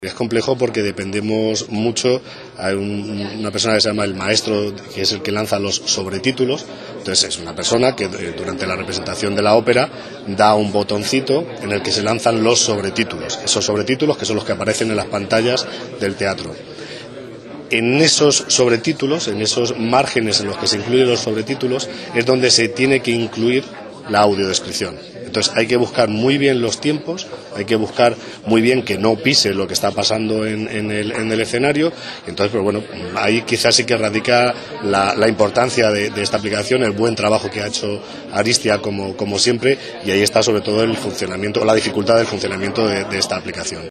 Es complejo porque dependemos mucho, hay una persona que se llama el maestro, que es el que lanza los sobretítulos. Entonces es una persona que durante la representación de la ópera da un botoncito en el que se lanzan los sobretítulos, esos sobretítulos que son los que aparecen en las pantallas del teatro. En esos sobretítulos, en esos márgenes en los que se incluyen los sobretítulos, es donde se tiene que incluir la audiodescripción. Entonces hay que buscar muy bien los tiempos, hay que buscar muy bien que no pise lo que está pasando en el escenario. Entonces, pues bueno, ahí quizás sí que radica la importancia de esta aplicación, el buen trabajo que ha hecho Aristia como siempre, y ahí está sobre todo el funcionamiento, la dificultad del funcionamiento de esta aplicación.